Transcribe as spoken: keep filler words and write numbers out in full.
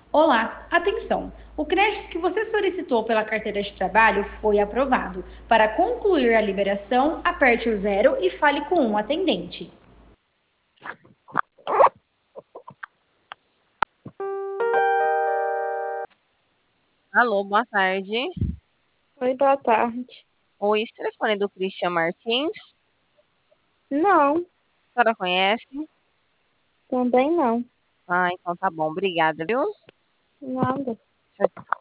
Olá, atenção! O crédito que você solicitou pela carteira de trabalho foi aprovado. Para concluir a liberação, aperte o zero e fale com um atendente. Alô, boa tarde. Oi, boa tarde. Oi, esse telefone é do Christian Martins. Não, A senhora conhece? também não. Ah, então tá bom. Obrigada, viu? Nada. Tchau,